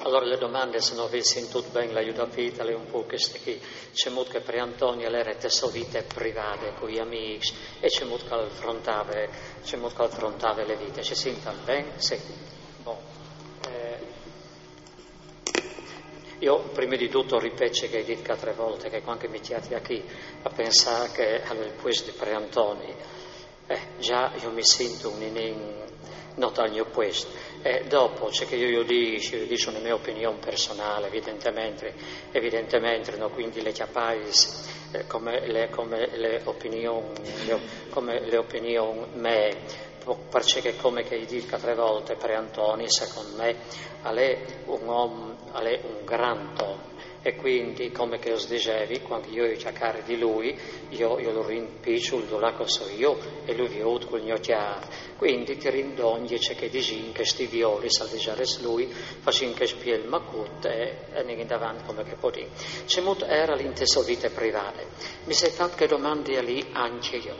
Allora le domande, se non avessi tutto bene l'aiutapita, le un po' queste qui. C'è molto che per Antonio l'era te sue vite private con gli amici e c'è molto che affrontava le vite. Ci sente bene? Sì. Bon. Io prima di tutto ripeto che hai detto 4 volte che quando mi chiati qui a pensare che al questo di per Antonio, già io mi sento nota al mio questo. E dopo c'è che io dico una mia opinione personale, evidentemente no, quindi le chiappais come le opinioni me, perché come che dico 4 volte per Antonio, secondo me, è un gran tono. E quindi, come che os dicevi, quando io chiacchiare di lui, io lo rimpiccio, lo laco so io, e lui vi ho col mio chiaro. Quindi ti rindogni c'è che dici che sti violi, sa digiare lui, facin che spie il macut e ne davanti come che può dire. C'è molto era l'inteso vite private. Mi sei fatto che domandi lì anche io.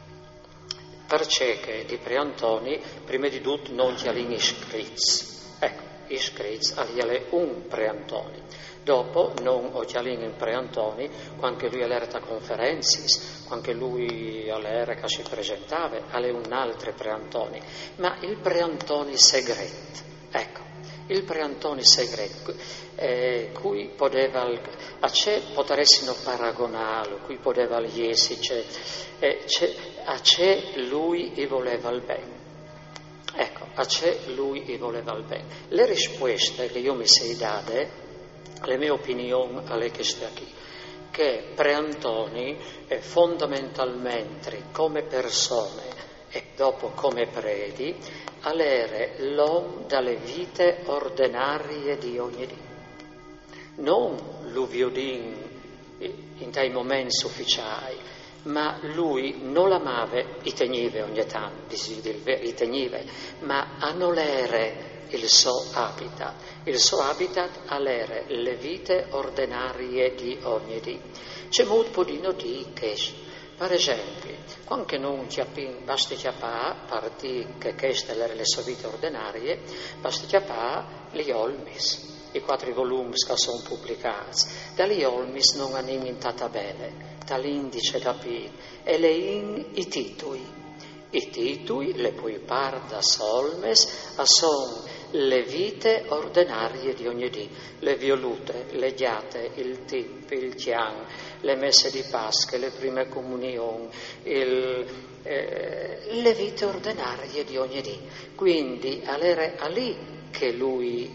Perché di Preantoni, prima di tutto, non ti all'in iscrits. Ecco, iscrits all'ile un Preantoni. Dopo, non ho chialin in Preantoni, quando lui all'era a conferenze, quando lui all'era che si presentava, alle un altro Preantoni. Ma il Preantoni segreto, ecco, il Preantoni segreto, cui poteva, a c'è potressino paragonarlo, cui poteva iesi, a c'è lui e voleva il bene. Ecco, a c'è lui e voleva il bene. Le risposte che io mi sei date, le mie opinioni alle che sta qui, che Preantoni fondamentalmente come persone e dopo come predi, all'ere l'uomo dalle vite ordinarie di ogni dì. Non l'uviodin in dei momenti ufficiali, ma lui non l'amava, i tenive ogni tanto, i tenive, ma annolere il suo habitat all'ere le vite ordinarie di ogni dì. C'è molto di notizie, per esempio, quando non basta chiappare, partì che queste erano le sue vite ordinarie, basta chiappare gli olmis. I 4 volumi che sono pubblicati, dagli olmis non hanno in tabelle, dall'indice da P, e i titoli. I titoli, le puoi par da solmes, sono le vite ordinarie di ogni dì, le violute, le ghiate, il tip, il chian, le messe di Pasqua, le prime comunioni, le vite ordinarie di ogni dì. Quindi all'era lì che lui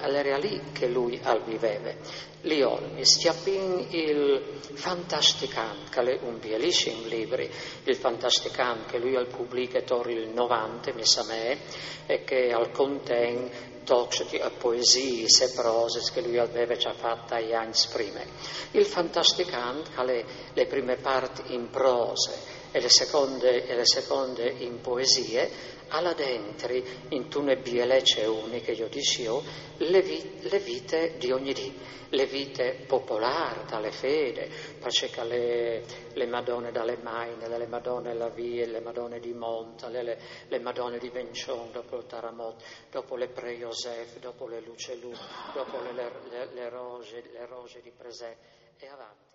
viveva. Li olmis, chiappin il Fantasticant, che è un bellissimo libro, il Fantasticant che lui al pubblica torri il 90, mi sa me, e che al conten tox di poesie e prose che lui aveva già fatta agli anni prima. Il Fantasticant, che le prime parti in prose e le seconde in poesie, alla dentri, in tune bielece uniche, io dicevo, le vite di ogni dì, le vite popolari, dalle fede, perché le Madonne dalle Maine, le Madonne della Vie, le Madonne di Monta, le Madonne di Bencion, dopo il Taramot, dopo le Pre-Joseph, dopo le Lucelù, dopo le Roge di Presè, e avanti.